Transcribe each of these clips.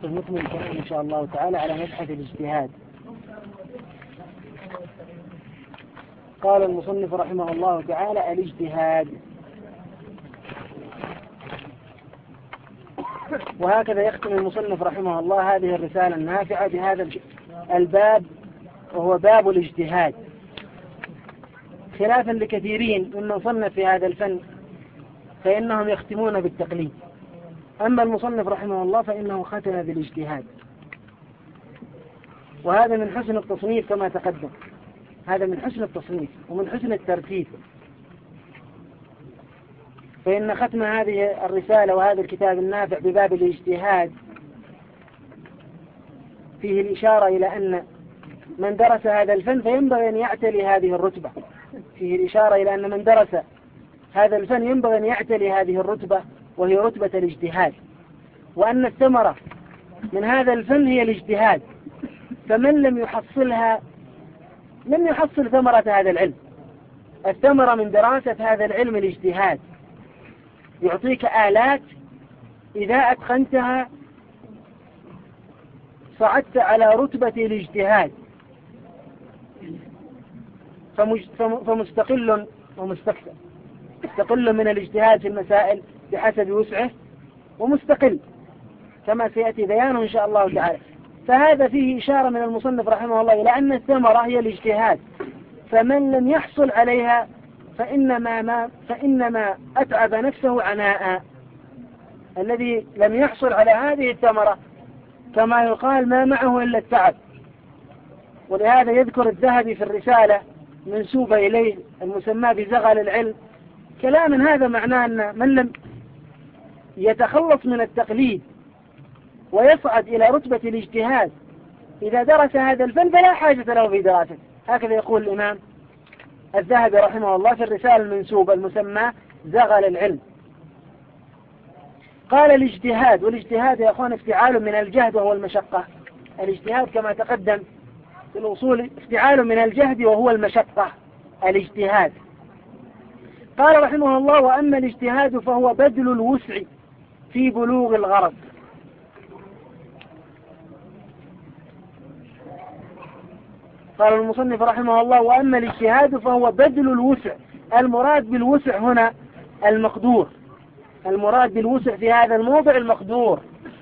نكمل الكلام إن شاء الله تعالى على مبحث الاجتهاد. قال المصنف رحمه الله تعالى: الاجتهاد. وهكذا يختم المصنف رحمه الله هذه الرسالة النافعة بهذا الباب، وهو باب الاجتهاد، خلافا لكثيرين ممن صنف في هذا الفن فإنهم يختمون بالتقليد. أما المصنف رحمه الله فإنه ختم بالاجتهاد، وهذا من حسن التصنيف كما تقدم. هذا من حسن التصنيف ومن حسن الترتيب، فإن ختم هذه الرسالة وهذا الكتاب النافع بباب الاجتهاد فيه الإشارة إلى أن من درس هذا الفن فينبغي أن يعتلي هذه الرتبة. فيه الإشارة إلى أن من درس هذا الفن ينبغي أن يعتلي هذه الرتبة، وهي رتبة الاجتهاد، وأن الثمرة من هذا الفن هي الاجتهاد، فمن لم يحصلها لم يحصل ثمرة هذا العلم. الثمرة من دراسة هذا العلم الاجتهاد، يعطيك آلات إذا أتقنتها صعدت على رتبة الاجتهاد، فمستقل ومستكثر. مستقل من الاجتهاد في المسائل بحسب وسعه، ومستقل كما سيأتي بيانه إن شاء الله تعالى. فهذا فيه إشارة من المصنف رحمه الله إلى أن الثمرة هي الاجتهاد، فمن لم يحصل عليها فإنما أتعب نفسه عناء. الذي لم يحصل على هذه الثمرة كما يقال ما معه إلا التعب. ولهذا يذكر الذهبي في الرسالة منسوبة إليه المسمى بزغل العلم كلام هذا معناه أن من لم يتخلص من التقليد ويصعد إلى رتبة الاجتهاد إذا درس هذا الفن فلا حاجة له في دراسته. هكذا يقول الإمام الذهبي رحمه الله في الرسالة المنسوبة المسمى زغل العلم. قال الاجتهاد، والاجتهاد يا أخوان افتعال من الجهد وهو المشقة. الاجتهاد كما تقدم في الأصول افتعال من الجهد وهو المشقة الاجتهاد. قال رحمه الله: وأما الاجتهاد فهو بذل الوسع في بلوغ الغرض. قال المصنف رحمه الله: وأما الاجتهاد فهو بذل الوسع. المراد بالوسع هنا المقدور، المراد بالوسع في هذا الموضع المقدور.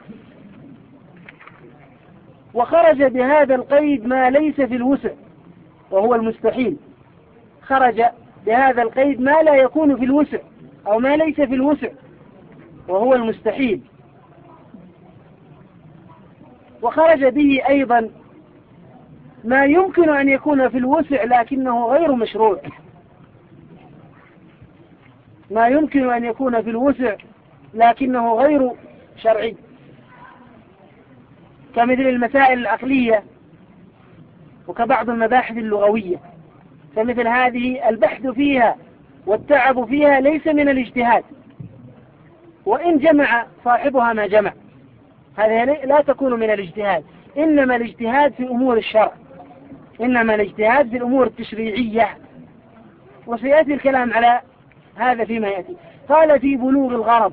وخرج بهذا القيد ما ليس في الوسع وهو المستحيل. خرج بهذا القيد ما لا يكون في الوسع أو ما ليس في الوسع وهو المستحيل. وخرج به أيضا ما يمكن أن يكون في الوسع لكنه غير مشروع. ما يمكن أن يكون في الوسع لكنه غير شرعي، كمثل المسائل العقلية وكبعض المباحث اللغوية. فمثل هذه البحث فيها والتعب فيها ليس من الاجتهاد، وإن جمع صاحبها ما جمع، هذه لا تكون من الاجتهاد. إنما الاجتهاد في أمور الشرع، إنما الاجتهاد في الأمور التشريعية، وسيأتي الكلام على هذا فيما يأتي. قال: في بلوغ الغرض.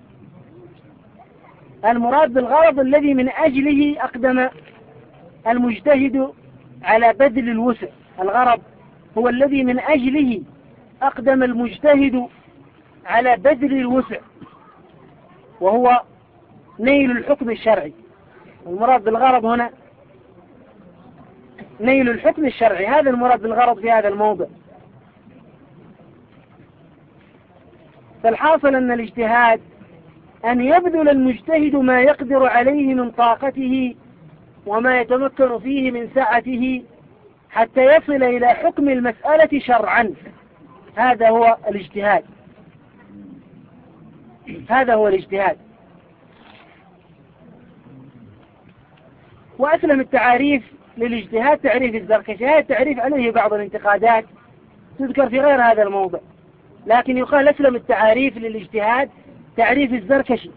المراد بالغرض الذي من أجله أقدم المجتهد على بذل الوسع. الغرض هو الذي من أجله أقدم المجتهد على بذل الوسع، وهو نيل الحكم الشرعي. المراد بالغرض هنا نيل الحكم الشرعي، هذا المراد بالغرض في هذا الموضع. فالحاصل أن الاجتهاد أن يبذل المجتهد ما يقدر عليه من طاقته وما يتمكن فيه من سعته حتى يصل إلى حكم المسألة شرعا. هذا هو الاجتهاد، هذا هو الاجتهاد. وأسلم التعاريف للاجتهاد تعريف الزركشي. هذا التعريف عليه بعض الانتقادات تذكر في غير هذا الموضع، لكن يقال أسلم التعاريف للاجتهاد تعريف الزركشي.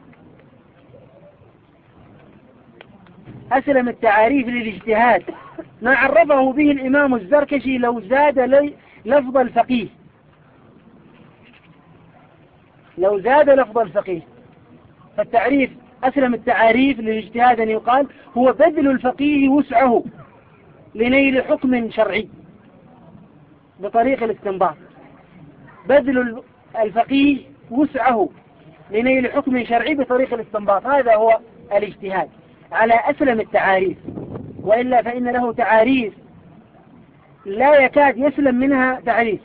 أسلم التعاريف للاجتهاد ما عرفه به الإمام الزركشي لو زاد لفظ الفقيه، لو زاد لفظ الفقيه. فالتعريف أسلم التعاريف للاجتهاد أن يقال هو بذل الفقيه وسعه لنيل حكم شرعي بطريق الاستنباط. بذل الفقيه وسعه لنيل حكم شرعي بطريق الاستنباط، هذا هو الاجتهاد على أسلم التعاريف. وإلا فإن له تعاريف لا يكاد يسلم منها تعريف.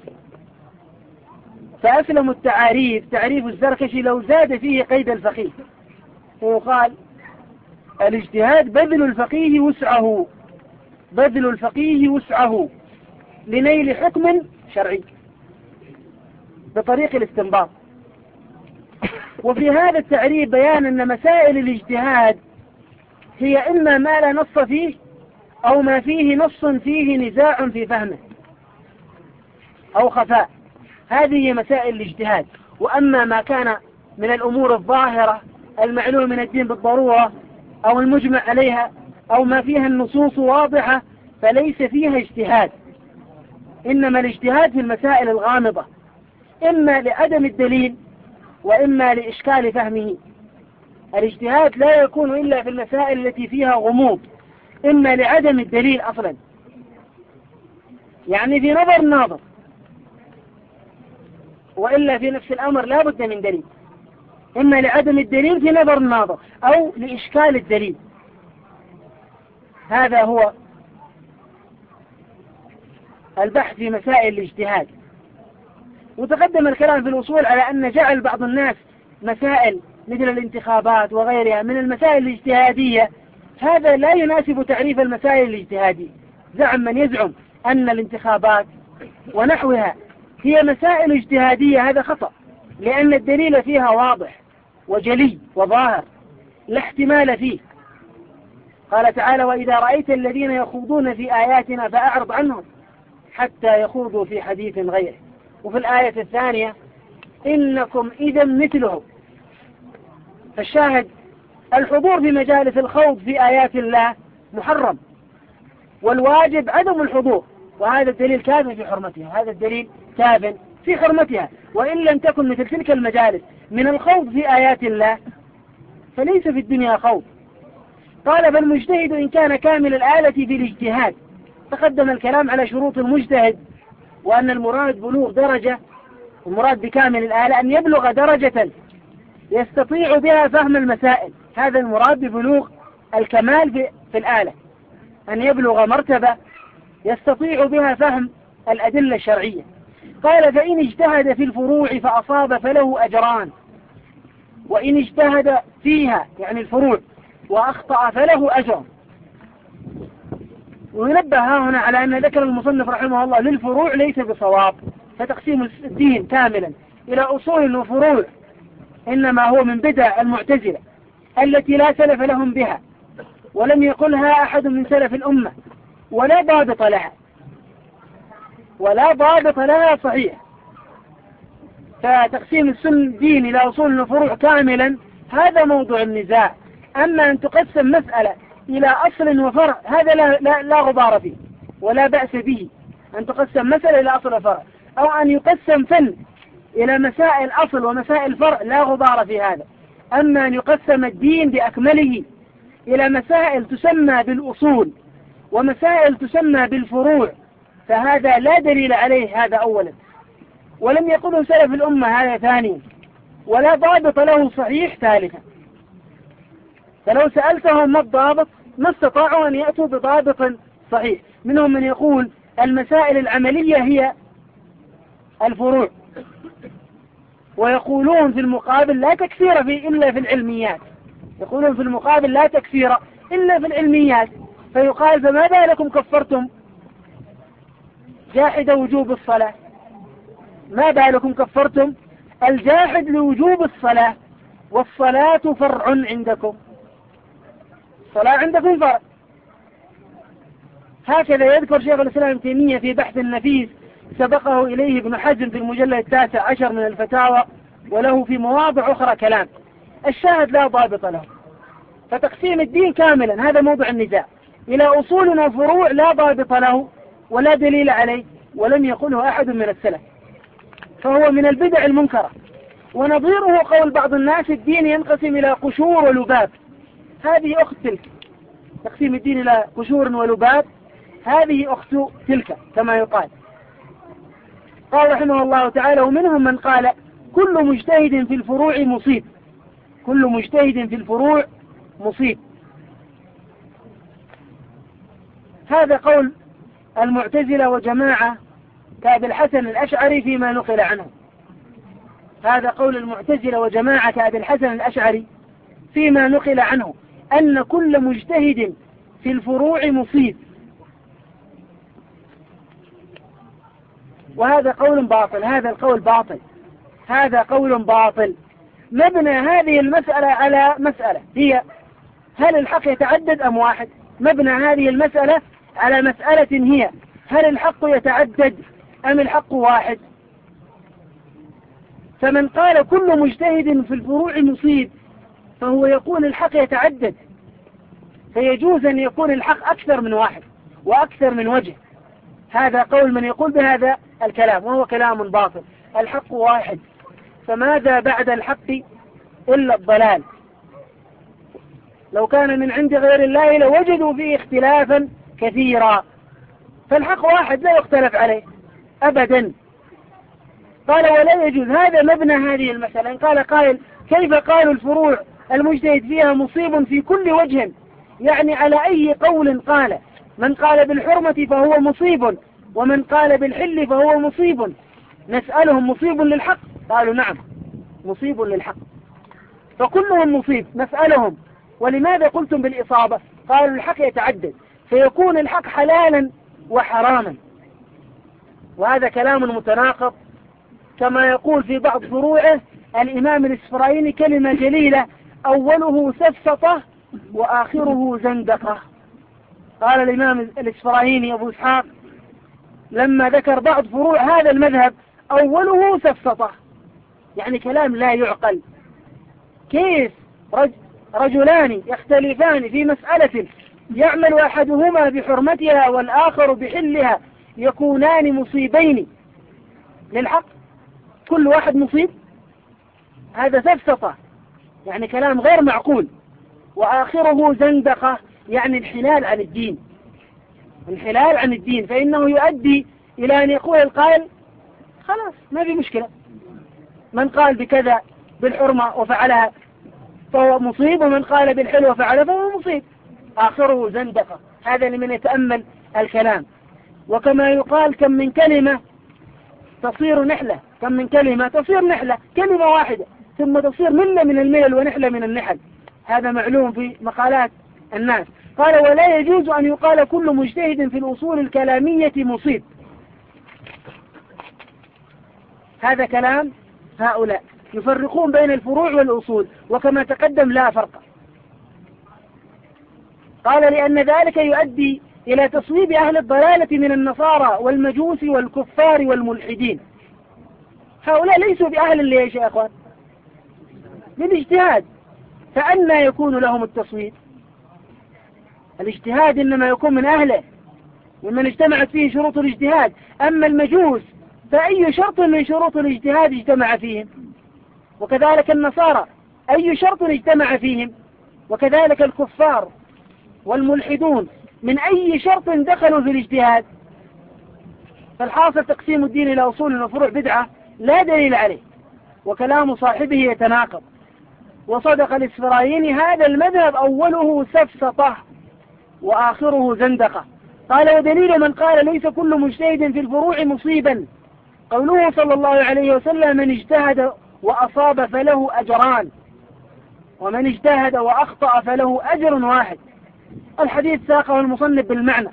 فأسلم التعاريف تعريف الزركشي لو زاد فيه قيد الفقيه، وقال الاجتهاد بذل الفقيه وسعه، بذل الفقيه وسعه لنيل حكم شرعي بطريق الاستنباط. وفي هذا التعريف بيان أن مسائل الاجتهاد هي إما ما لا نص فيه أو ما فيه نص فيه نزاع في فهمه أو خفاء، هذه هي مسائل الاجتهاد. وأما ما كان من الأمور الظاهرة المعلوم من الدين بالضرورة أو المجمع عليها أو ما فيها النصوص واضحة فليس فيها اجتهاد، إنما الاجتهاد في المسائل الغامضة إما لعدم الدليل وإما لإشكال فهمه. الاجتهاد لا يكون إلا في المسائل التي فيها غموض، إما لعدم الدليل أصلا، يعني في نظر الناظر، وإلا في نفس الأمر لا بد من دليل، إما لعدم الدليل في نظر الناظر أو لإشكال الدليل. هذا هو البحث في مسائل الاجتهاد. وتقدم الكلام في الوصول على أن جعل بعض الناس مسائل مثل الانتخابات وغيرها من المسائل الاجتهادية، هذا لا يناسب تعريف المسائل الاجتهادية. زعم من يزعم أن الانتخابات ونحوها هي مسائل اجتهادية، هذا خطأ، لأن الدليل فيها واضح وجلي وظاهر لا احتمال فيه. قال تعالى: وإذا رأيت الذين يخوضون في آياتنا فأعرض عنهم حتى يخوضوا في حديث غيره. وفي الآية الثانية: إنكم إذا مثلهم. فالشاهد الحضور في مجالس الخوض في آيات الله محرم، والواجب عدم الحضور، وهذا الدليل كاف في حرمتها، هذا الدليل كاف في حرمتها. وإن لم تكن مثل تلك المجالس من الخوض في آيات الله فليس في الدنيا خوض. قال: فالمجتهد إن كان كامل الآلة في الاجتهاد. تقدم الكلام على شروط المجتهد، وأن المراد بلوغ درجة، المراد بكامل الآلة أن يبلغ درجة يستطيع بها فهم المسائل، هذا المراد ببلوغ الكمال في الآلة، أن يبلغ مرتبة يستطيع بها فهم الأدلة الشرعية. قال: فإن اجتهد في الفروع فأصاب فله أجران، وإن اجتهد فيها يعني الفروع وأخطأ فله أجر. وينبه هنا على أن ذكر المصنف رحمه الله للفروع ليس بصواب، فتقسيم الدين كاملا إلى أصول وفروع إنما هو من بدع المعتزلة التي لا سلف لهم بها ولم يقلها أحد من سلف الأمة ولا ضابط لها، ولا ضابط لها صحيح. فتقسيم الدين إلى أصول وفروع كاملا هذا موضوع النزاع. أما أن تقسم مسألة إلى أصل وفرع هذا لا غبار فيه ولا بأس به، أن تقسم مسألة إلى أصل وفرع، أو أن يقسم فن إلى مسائل أصل ومسائل فرع لا غبار في هذا. أما أن يقسم الدين بأكمله إلى مسائل تسمى بالأصول ومسائل تسمى بالفروع فهذا لا دليل عليه، هذا أولا، ولم يقله سلف الأمة، هذا ثانيا، ولا ضابط له صحيح ثالثا. فلو سألتهم ما الضابط ما استطاعوا أن يأتوا بضابط صحيح. منهم من يقول المسائل العملية هي الفروع، ويقولون في المقابل لا تكفير إلا في العلميات، يقولون في المقابل لا تكفير إلا في العلميات. فيقال: فما بالكم كفرتم جاحد وجوب الصلاة؟ ما بالكم كفرتم الجاحد لوجوب الصلاة والصلاة فرع عندكم، الصلاة عندكم فرع. هكذا يذكر شيخ الإسلام ابن تيمية في بحث النفيس سبقه إليه ابن حزم في المجلد 19 من الفتاوى، وله في مواضع أخرى كلام. الشاهد لا ضابط له. فتقسيم الدين كاملا هذا موضع النزاع إلى أصول وفروع لا ضابط له ولا دليل عليه ولم يقله أحد من السلف، فهو من البدع المنكرة. ونظيره قول بعض الناس: الدين ينقسم إلى قشور ولباب. هذه أخت تلك، تقسيم الدين إلى قشور ولباب، هذه أخت تلك كما يقال. قال رحمه الله تعالى: ومنهم من قال كل مجتهد في الفروع مصيب، كل مجتهد في الفروع مصيب. هذا قول المعتزلة وجماعة كأبي الحسن الأشعري فيما نقل عنه، هذا قول المعتزلة وجماعة كأبي الحسن الأشعري فيما نقل عنه، أن كل مجتهد في الفروع مصيب. وهذا قول باطل، هذا القول باطل، هذا قول باطل. مبنى هذه المسألة على مسألة هي: هل الحق يتعدد أم واحد؟ مبنى هذه المسألة على مسألة هي: هل الحق يتعدد أم الحق واحد؟ فمن قال كل مجتهد في الفروع مصيب فهو يقول الحق يتعدد، فيجوز أن يكون الحق أكثر من واحد وأكثر من وجه. هذا قول من يقول بهذا الكلام، وهو كلام باطل. الحق واحد، فماذا بعد الحق إلا الضلال. لو كان من عند غير الله لوجدوا فيه اختلافا كثيرا، فالحق واحد لا يختلف عليه أبدا. قال: ولا يجوز. هذا مبنى هذه المسألة. إن قال قائل: كيف قالوا الفروع المجتهد فيها مصيب في كل وجه؟ يعني على أي قول قال؟ من قال بالحرمة فهو مصيب، ومن قال بالحل فهو مصيب. نسألهم: مصيب للحق؟ قالوا: نعم مصيب للحق. فكلهم مصيب. نسألهم: ولماذا قلتم بالإصابة؟ قالوا: الحق يتعدد، فيكون الحق حلالا وحراما. وهذا كلام متناقض، كما يقول في بعض فروعه الإمام الإسفرايني كلمة جليلة: أوله سفسطة وآخره زندقة. قال الإمام الإسفرايني أبو إسحاق لما ذكر بعض فروع هذا المذهب: أوله سفسطة، يعني كلام لا يعقل. كيف رجلان يختلفان في مسألة يعمل أحدهما بحرمتها والآخر بحلها يكونان مصيبين للحق؟ كل واحد مصيب؟ هذا سفسطة، يعني كلام غير معقول. وآخره زندقة، يعني انحلال عن الدين، انحلال عن الدين. فإنه يؤدي إلى أن يقول القائل: خلاص ما في مشكلة، من قال بكذا بالحرمة وفعلها فهو مصيب، ومن قال بالحل وفعلها فهو مصيب. آخره زندقة. هذا لمن يتأمل الكلام. وكما يقال: كم من كلمة تصير نحلة، كم من كلمة تصير نحلة، كلمة واحدة ثم تصير ملة من الملل ونحلة من النحل. هذا معلوم في مقالات الناس. قال: ولا يجوز أن يقال كل مجتهد في الأصول الكلامية مصيب. هذا كلام هؤلاء يفرقون بين الفروع والأصول، وكما تقدم لا فرق. قال: لأن ذلك يؤدي إلى تصويب أهل الضلالة من النصارى والمجوس والكفار والملحدين. هؤلاء ليسوا بأهل ليش يا أخوان؟ للاجتهاد، فأنى يكون لهم التصويب؟ الاجتهاد إنما يكون من أهله، ومن اجتمعت فيه شروط الاجتهاد. أما المجوس فأي شرط من شروط الاجتهاد اجتمع فيهم؟ وكذلك النصارى أي شرط اجتمع فيهم؟ وكذلك الكفار والملحدون من أي شرط دخلوا في الاجتهاد؟ فالحاصل تقسيم الدين إلى أصول وفروع بدعة لا دليل عليه، وكلام صاحبه يتناقض. وصدق الإسفرايني: هذا المذهب أوله سفسطة وآخره زندقة. قال: ودليل من قال ليس كل مجتهد في الفروع مصيبا قوله صلى الله عليه وسلم: من اجتهد وأصاب فله أجران، ومن اجتهد وأخطأ فله أجر واحد. الحديث ساقه المصنف بالمعنى،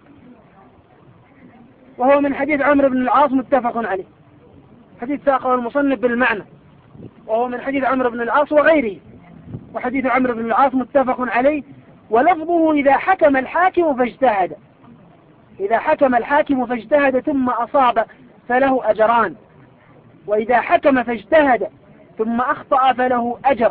وهو من حديث عمرو بن العاص متفق عليه. حديث ساقه المصنف بالمعنى وهو من حديث عمرو بن العاص وغيره، وحديث عمرو بن العاص متفق عليه. ولفظه: إذا حكم الحاكم فاجتهد، إذا حكم الحاكم فاجتهد ثم أصاب فله أجران، وإذا حكم فاجتهد ثم أخطأ فله أجر.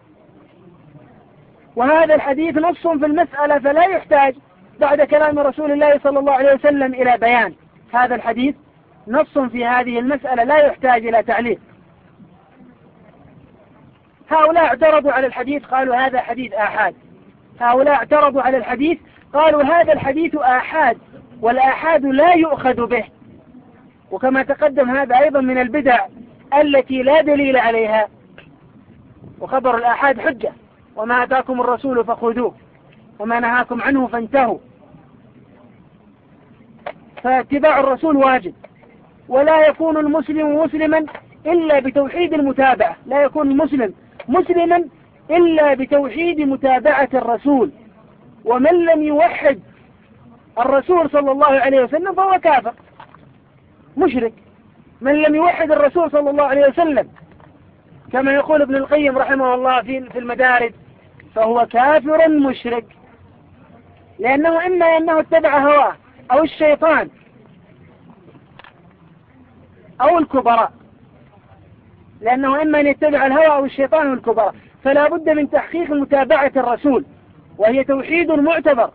وهذا الحديث نص في المسألة، فلا يحتاج بعد كلام رسول الله صلى الله عليه وسلم إلى بيان. هذا الحديث نص في هذه المسألة لا يحتاج إلى تعليق. هؤلاء اعترضوا على الحديث، قالوا: هذا حديث آحاد. هؤلاء اعترضوا على الحديث، قالوا هذا الحديث آحاد، والآحاد لا يؤخذ به. وكما تقدم هذا أيضا من البدع التي لا دليل عليها، وخبر الآحاد حجة، وما أتاكم الرسول فخذوه وما نهاكم عنه فانتهوا. فاتباع الرسول واجب، ولا يكون المسلم مسلما إلا بتوحيد المتابعة، لا يكون المسلم مسلما إلا بتوحيد متابعة الرسول. ومن لم يوحد الرسول صلى الله عليه وسلم فهو كافر مشرك. من لم يوحد الرسول صلى الله عليه وسلم كما يقول ابن القيم رحمه الله في المدارج فهو كافر مشرك، لأنه إما أنه اتبع هواه أو الشيطان أو الكبراء، لأنه إما أن يتبع الهوى أو الشيطان والكبراء. فلا بد من تحقيق متابعة الرسول، وهي توحيد معتبر،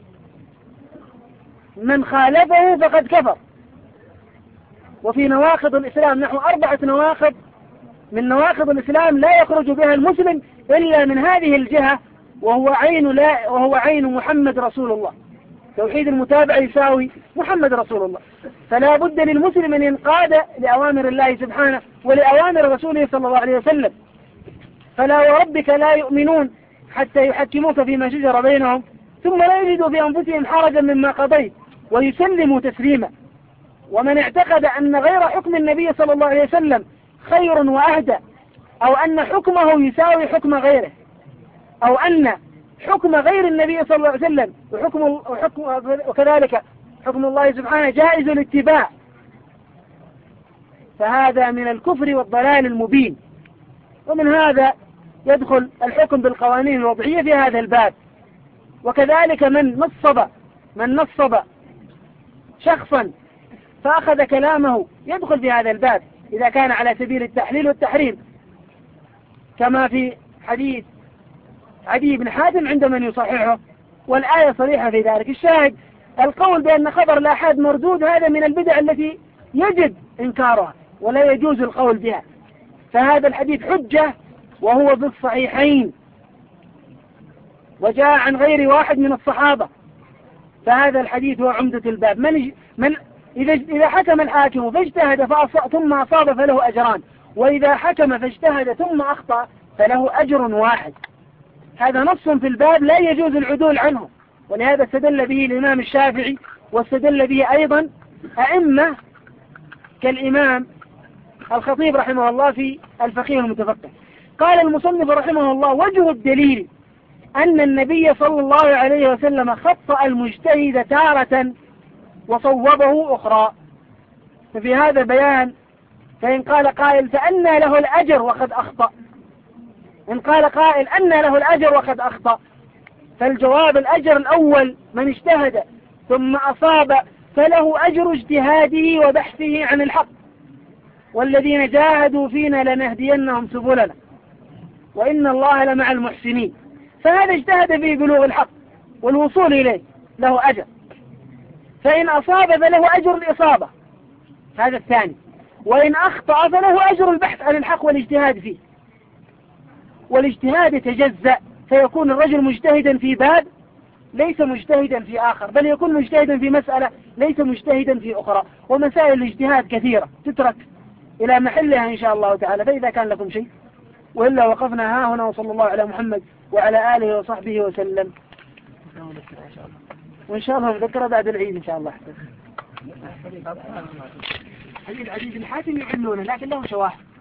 من خالفه فقد كفر. وفي نواقض الإسلام نحو 4 نواقض من نواقض الإسلام لا يخرج بها المسلم إلا من هذه الجهة، وهو عين محمد رسول الله. توحيد المتابعة يساوي محمد رسول الله. فلا بد للمسلم أن ينقاد لأوامر الله سبحانه ولأوامر رسوله صلى الله عليه وسلم. فلا وربك لا يؤمنون حتى يحكموك فيما شجر بينهم ثم لا يجدوا في أنفسهم حرجا مما قضيت ويسلموا تسليما. ومن اعتقد أن غير حكم النبي صلى الله عليه وسلم خير وأهدى، أو أن حكمه يساوي حكم غيره، أو أن حكم غير النبي صلى الله عليه وسلم وكذلك حكم الله سبحانه جائز الاتباع، فهذا من الكفر والضلال المبين. ومن هذا يدخل الحكم بالقوانين الوضعية في هذا الباب. وكذلك من نصب شخصا فأخذ كلامه يدخل في هذا الباب إذا كان على سبيل التحليل والتحريم، كما في حديث عدي بن حاتم عند من يصححه، والآية صريحة في ذلك. الشاهد القول بأن خبر الآحاد مردود، هذا من البدع التي يجب إنكارها ولا يجوز القول بها. فهذا الحديث حجة وهو بالصحيحين وجاء عن غير واحد من الصحابة، فهذا الحديث هو عمدة الباب. إذا حكم الحاكم فاجتهد ثم أصاب فله أجران، وإذا حكم فاجتهد ثم أخطأ فله أجر واحد. هذا نص في الباب لا يجوز العدول عنه، ولهذا استدل به الإمام الشافعي، واستدل به أيضا أئمة كالإمام الخطيب رحمه الله في الفقيه المتفقه. قال المصنف رحمه الله: وجه الدليل أن النبي صلى الله عليه وسلم خطأ المجتهد تارة وصوبه أخرى. ففي هذا بيان، فإن قال قائل فأنى له الأجر وقد أخطأ، إن قال قائل أنى له الأجر وقد أخطأ، فالجواب الأجر الأول من اجتهد ثم أصاب فله أجر اجتهاده وبحثه عن الحق، والذين جاهدوا فينا لنهدينهم سبلنا وإن الله لمع المحسنين. فهذا اجتهد في بلوغ الحق والوصول إليه له أجر، فإن أصاب فله أجر الإصابة، هذا الثاني، وإن أخطأ فله أجر البحث عن الحق والاجتهاد فيه. والاجتهاد يتجزأ، فيكون الرجل مجتهدا في باب ليس مجتهدا في آخر، بل يكون مجتهدا في مسألة ليس مجتهدا في أخرى. ومسائل الاجتهاد كثيرة تترك إلى محلها إن شاء الله تعالى. فإذا كان لكم شيء، وإلا وقفنا ها هنا، وصلى الله على محمد وعلى آله وصحبه وسلم. وإن شاء الله نذكر بعد العيد إن شاء الله. حديث عدي بن حاتم يعلونه لكن له شواهد.